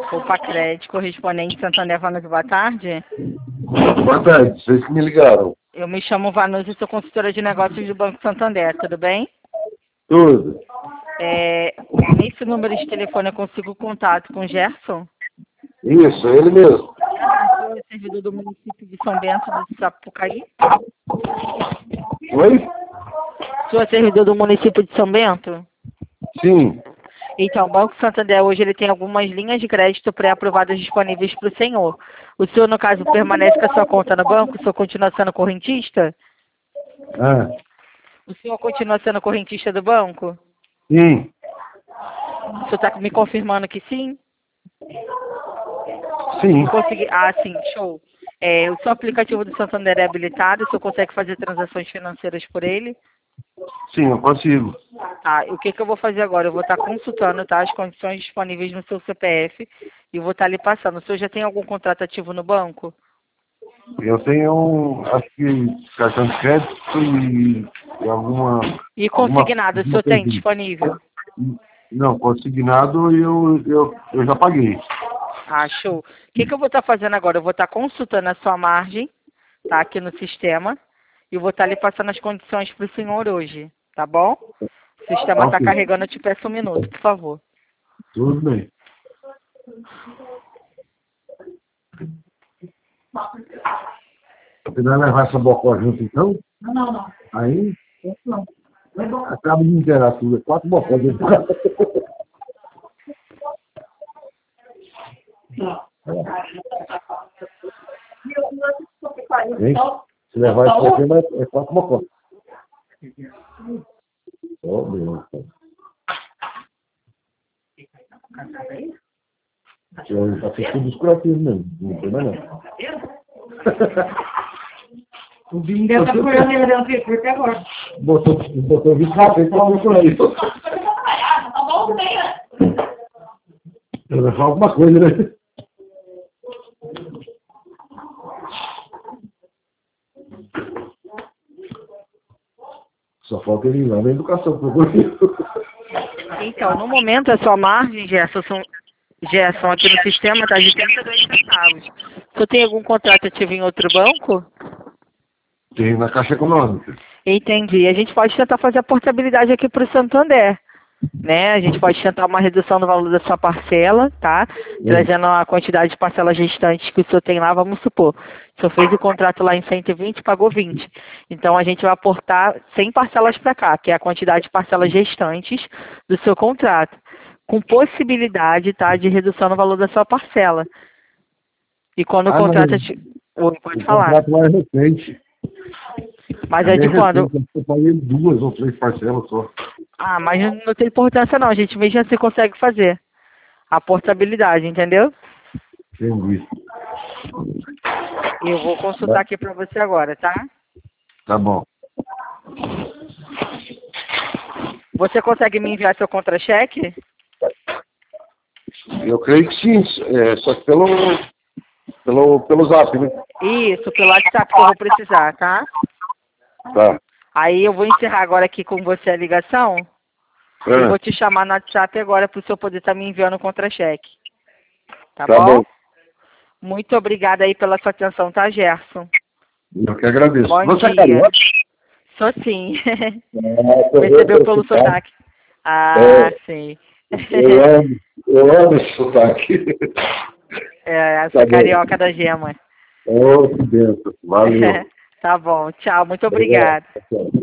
Opa Crédito, correspondente Santander Vanusa, boa tarde. Boa tarde, vocês que me ligaram. Eu me chamo Vanusa e sou consultora de negócios do Banco Santander, tudo bem? Tudo. Nesse número de telefone eu consigo contato com o Gerson? Isso, é ele mesmo. Gerson, é servidor do município de São Bento do Sapucaí? Oi? Sou servidor do município de São Bento? Sim. Então, o Banco Santander hoje ele tem algumas linhas de crédito pré-aprovadas disponíveis para o senhor. O senhor, no caso, permanece com a sua conta no banco? O senhor continua sendo correntista? Ah, O senhor continua sendo correntista do banco? sim. O senhor está me confirmando que sim? Sim. Ah, sim, show. O seu aplicativo do Santander é habilitado? O senhor consegue fazer transações financeiras por ele? Sim, eu consigo. Tá, e o que eu vou fazer agora? Eu vou estar consultando, tá, as condições disponíveis no seu CPF e vou estar lhe passando. O senhor já tem algum contrato ativo no banco? Eu tenho, acho que, cartão de crédito e alguma... E consignado, o senhor tem disponível? Não, consignado eu já paguei. Ah, show. O que eu vou estar fazendo agora? Eu vou estar consultando a sua margem, tá, aqui no sistema, e vou estar lhe passando as condições para o senhor hoje, tá bom? O sistema está Ok. carregando, eu te peço um minuto, por favor. Tudo bem. Você vai levar essa bocó junto, então? Não. Aí, Não. acaba de inteirar tudo. 4 bocós dentro do carro. Hein? Se levar isso pra cima, é 4 bocós. Oh, meu Deus. Eu já fiz tudo escrotismo mesmo. Não tem mais não. O Binho deve estar procurando ele dentro do corpo agora. Botou 20 café e falou com ele. Eu vou falar alguma coisa, né? Só falta ele ir lá na educação. Então, no momento, a sua margem, Gerson, aqui no sistema está de 32 centavos. O senhor tem algum contrato ativo em outro banco? Tem na Caixa Econômica. Entendi. A gente pode tentar fazer a portabilidade aqui para o Santander, né? A gente pode tentar uma redução do valor da sua parcela, tá? Trazendo a quantidade de parcelas restantes que o senhor tem lá, vamos supor. O senhor fez o contrato lá em 120, pagou 20. Então, a gente vai aportar 100 parcelas para cá, que é a quantidade de parcelas restantes do seu contrato, com possibilidade, tá, de redução no valor da sua parcela. E quando o contrato... Oi, pode falar. O contrato lá é recente. Mas é de quando? Eu paguei 2 ou 3 parcelas só. Ah, mas não tem importância não, a gente mesmo assim consegue fazer a portabilidade, entendeu? Entendi. Eu vou consultar aqui para você agora, tá? Tá bom. Você consegue me enviar seu contra-cheque? Eu creio que sim, só que pelo zap, né? Isso, pelo WhatsApp que eu vou precisar, tá? Tá. Aí eu vou encerrar agora aqui com você a ligação e vou te chamar no WhatsApp agora para o senhor poder estar me enviando o contra-cheque. Tá bom? Muito obrigada aí pela sua atenção, tá, Gerson? Eu que agradeço. Bom Você dia. é carioca? Sou sim. Percebeu pelo sotaque? Ah, sim. Eu amo esse sotaque. Essa carioca da gema. Oh, que benção. Valeu. Tá bom. Tchau. Muito obrigada.